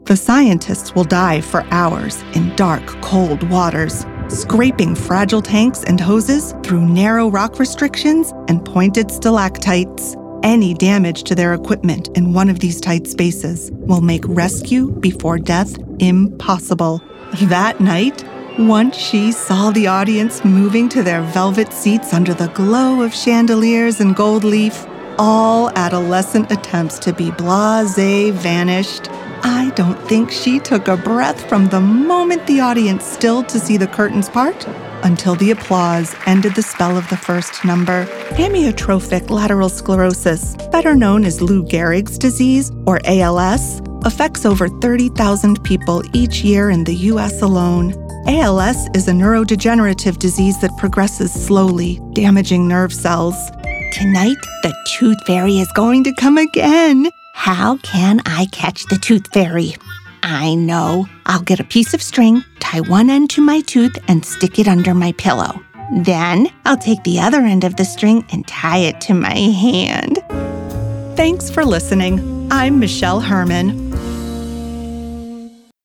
The scientists will dive for hours in dark, cold waters, scraping fragile tanks and hoses through narrow rock restrictions and pointed stalactites. Any damage to their equipment in one of these tight spaces will make rescue before death impossible. That night, once she saw the audience moving to their velvet seats under the glow of chandeliers and gold leaf, all adolescent attempts to be blasé vanished. I don't think she took a breath from the moment the audience stilled to see the curtains part until the applause ended the spell of the first number. Amyotrophic lateral sclerosis, better known as Lou Gehrig's disease, or ALS, affects over 30,000 people each year in the U.S. alone. ALS is a neurodegenerative disease that progresses slowly, damaging nerve cells. Tonight, the Tooth Fairy is going to come again. How can I catch the Tooth Fairy? I know. I'll get a piece of string, tie one end to my tooth, and stick it under my pillow. Then I'll take the other end of the string and tie it to my hand. Thanks for listening. I'm Michelle Herman.